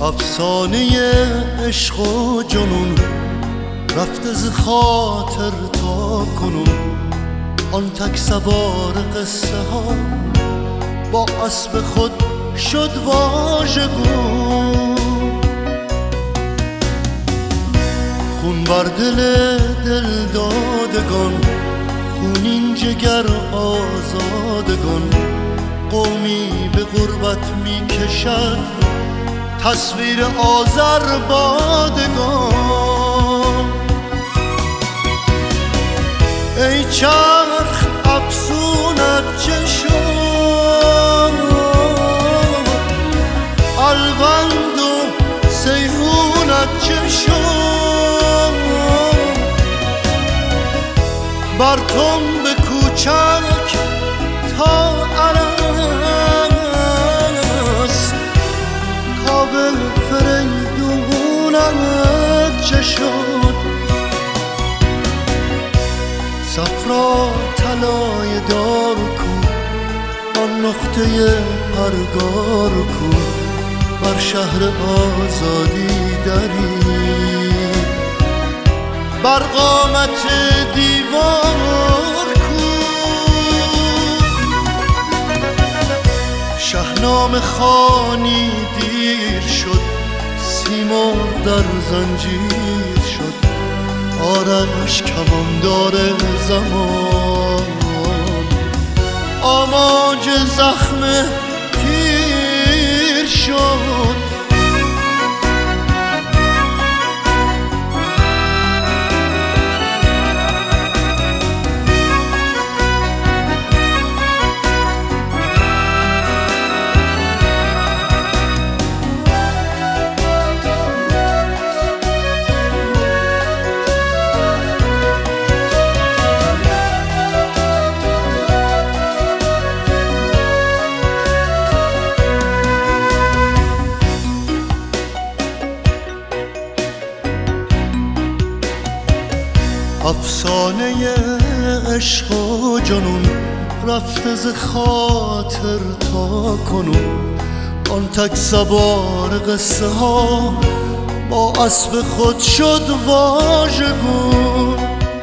افسانه عشق و جنون رفته ز خاطر تا کنون. آن تک سوار قصه ها با اسب خود شد واژگون. خون بر دل دادگان، خونین جگر آزادگان. قومی به غربت می کشد تصویر آذربادگان. ای چرخ افسونت چه شد، الوند و سیحونت چه شد. بر تنب کوچک تا عرس، کابل فریدونت چه شد. صفرا طلای دار کو، آن نقطه پرگار کو. بر شهر آزادی دری، بر قامت دیوار کو. شاهنامه خوانی دیر شد، سیمرغ در زنجیر شد. آرش کماندار زمان، آماج زخم تیر شد. افسانه عشق و جنون رفته ز خاطر تا کنون. آن تک سوار قصه ها با اسب خود شد واژگون.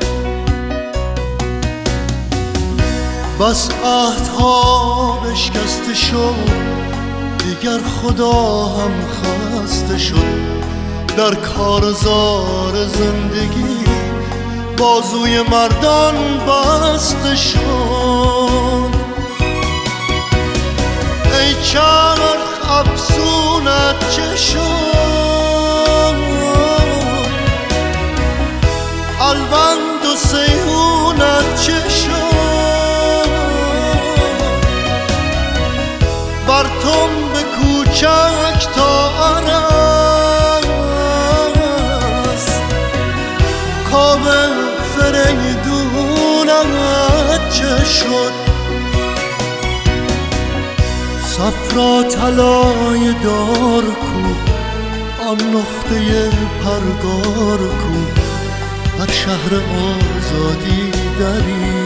بس عهدها بشکسته شد، دیگر خدا هم خسته شد. در کارزار زندگی بازوی مردان بسته شد. ای چرخ افسونت چه شد، الوند و سیحونت چه شد. بر تنب کوچک تا عرس، کابل فریدونت چه شد. صفرا طلای دار کو، آن نقطه پرگار کو. بر شهر آزادی دری،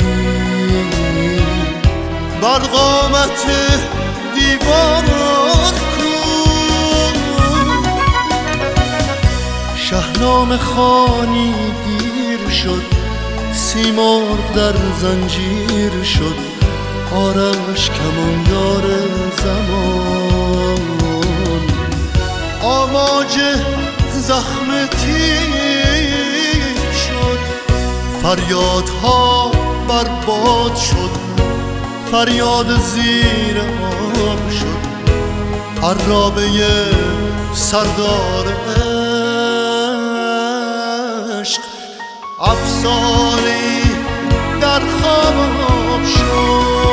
بر قامت دیوار کو. شاهنامه خوانی دیر شد، سیمرغ در زنجیر شد. آرش کماندار زمان، آماج زخم تیر شد. فریادها برباد شد، فریاد زیر آب شد. عرابه سردار عشق، افسانه‌ای در خواب شد.